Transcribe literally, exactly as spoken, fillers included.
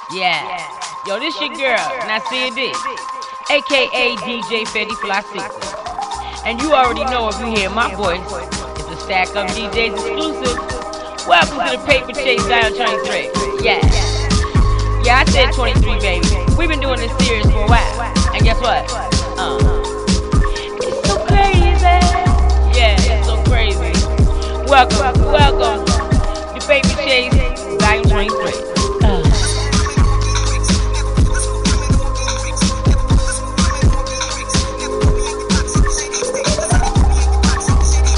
Yeah. Yo, this your girl, Nasir D, aka D J Fetty Fly Secret. And you already know if you hear my voice, it's a Stack Up D Js exclusive. Welcome to the Paper Chase Dial twenty-three. Yeah. Yeah, I said twenty-three, baby. We've been doing this series for a while. And guess what? Uh, it's so crazy. Yeah, it's so crazy. Welcome, welcome.